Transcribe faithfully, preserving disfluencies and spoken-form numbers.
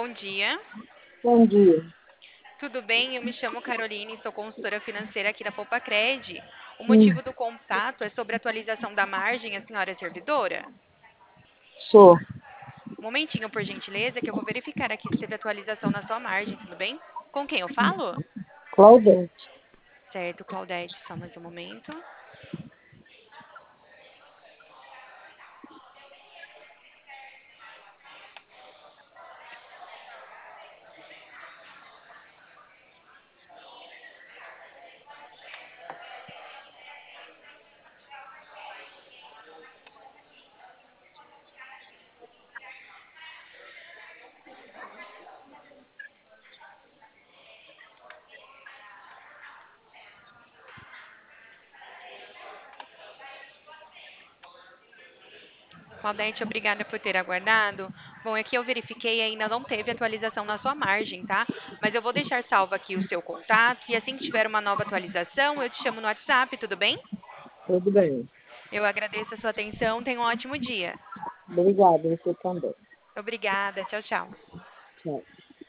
bom dia. Bom dia. Tudo bem? Eu me chamo Caroline, sou consultora financeira aqui da Poupacred. O Hum, motivo do contato é sobre a atualização da margem, a senhora é servidora? sou Um momentinho, por gentileza, que eu vou verificar aqui se teve atualização na sua margem, tudo bem? Com quem eu falo? Claudete. Certo, Claudete, só mais um momento. Claudete, obrigada por ter aguardado. Bom, aqui eu verifiquei e ainda não teve atualização na sua margem, tá? Mas eu vou deixar salvo aqui o seu contato e assim que tiver uma nova atualização, eu te chamo no WhatsApp, tudo bem? Tudo bem. Eu agradeço a sua atenção, tenha um ótimo dia. Obrigada, você também. Obrigada, tchau, tchau. Tchau.